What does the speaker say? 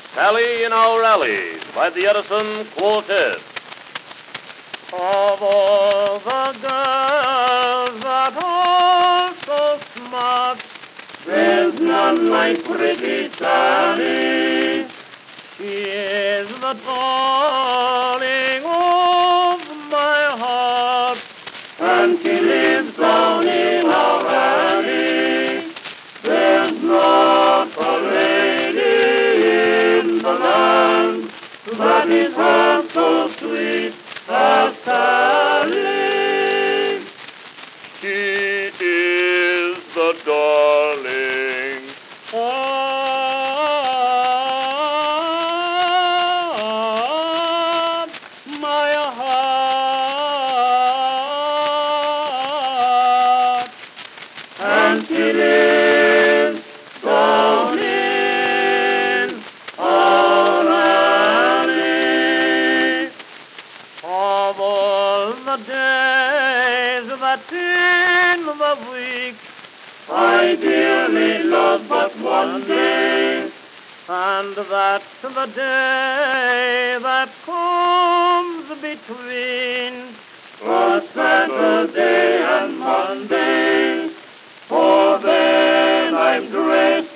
Sally in Our Alleys by the Edison Quartet. Of all the girls that are so smart, there's none like pretty Sally. She is the darling of my heart, and she lives down in our alley. There's not a lady in the land that is half so sweet as Sally. She is the darling of my heart, and she lives down in our alley. Of all the days that's in the week, I dearly love but one day, and that's the day that comes between Saturday and Monday, for then I'm dressed